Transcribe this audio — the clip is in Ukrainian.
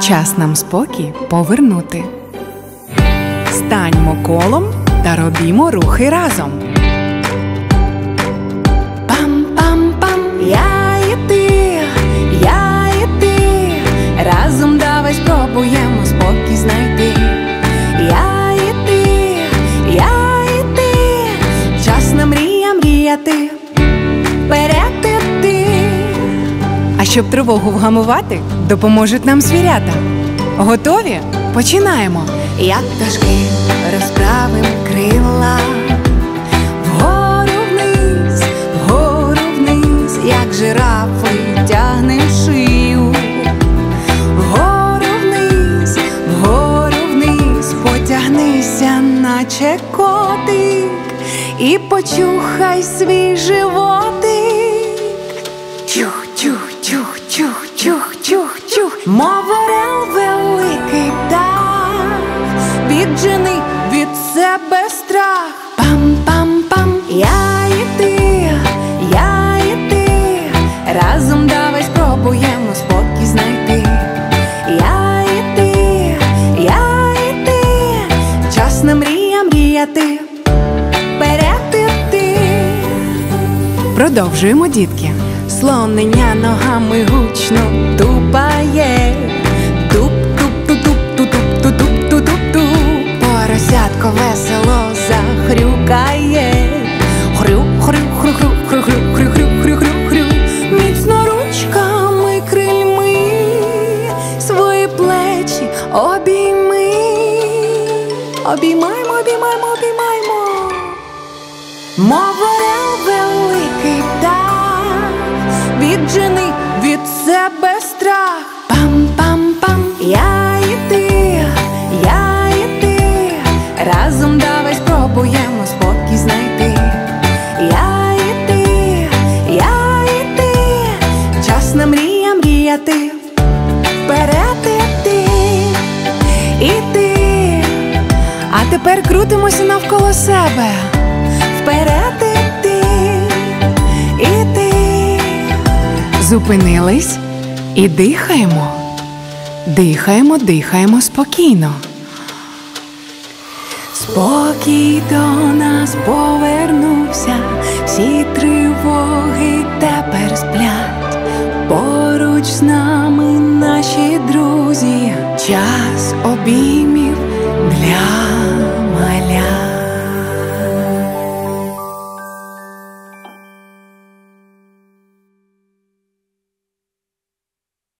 Час нам спокій повернути. Станьмо колом та робімо рухи разом. Пам-пам-пам, я і ти, разом давай спробуємо спокій знайти. Я і ти, час на мріяти, вперед іти. А щоб тривогу вгамувати, допоможуть нам звірята. Готові? Починаємо! Як пташки розправим крила, вгору вниз, як жирафи тягнем шию. Вгору вниз, потягнися, наче котик, і почухай свій животик. Чух-чух-чух-чух-чух-чух, мов орел великий птах, віджени від себе страх. Пам-пам-пам, я і ти, разом давай спробуємо спокій знайти. Я і ти, час на мріяти, вперед іти. Продовжуємо, дітки. Слонення ногами гучно тупає, туп-туп-туп-туп-туп-туп-туп-туп. Поросятко весело захрюкає, хрю-хрю-хрю-хрю-хрю-хрю-хрю-хрю-хрю. Міцно ручками, крильми свої плечі обійми. Обіймаймо, обіймаймо, обіймаймо. Мов орел великий птах, віджени від себе страх. Пам-пам-пам, я і ти, разом давай спробуємо спокій знайти. Я і ти, час на мріяти, вперед іти. А тепер крутимося навколо себе. Вперед іти. Зупинились і дихаємо. Дихаємо спокійно. Спокій до нас повернувся, всі тривоги тепер сплять. Поруч з нами наші друзі, час обіймати.